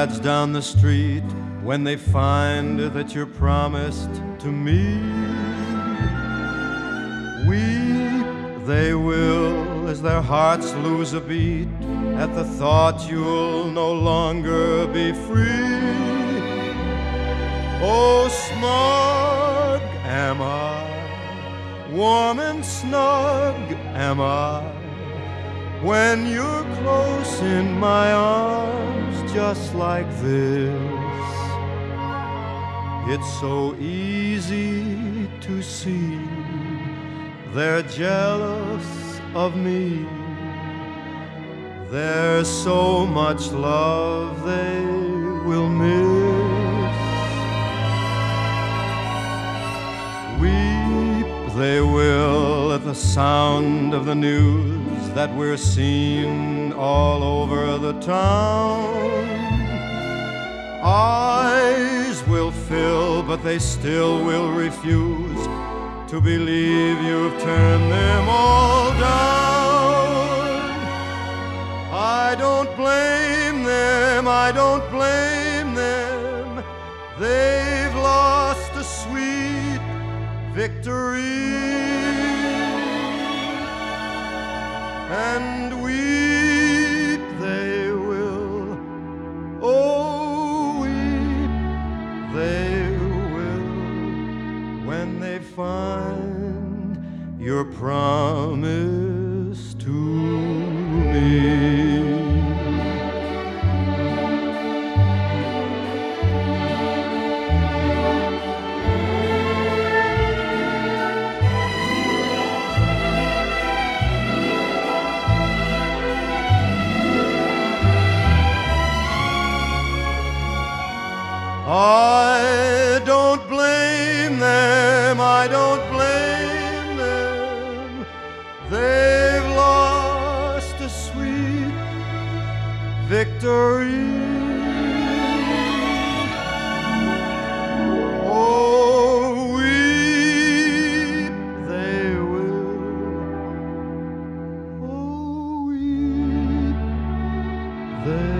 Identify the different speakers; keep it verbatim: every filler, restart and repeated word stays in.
Speaker 1: rides down the street, when they find that you're promised to me, weep they will as their hearts lose a beat at the thought you'll no longer be free. Oh, smug am I, warm and snug am I, when you're close in my arms just like this. It's so easy to see they're jealous of me. There's so much love they will miss. Weep they will at the sound of the news that we're seen all over the town. Eyes will fill, but they still will refuse to believe you've turned them all down. I don't blame them, I don't blame them. They've lost a sweet victory. And weep they will, oh weep they will, when they find your promise to me. I don't blame them, I don't blame them. They've lost a sweet victory. Oh, weep they will, oh, weep they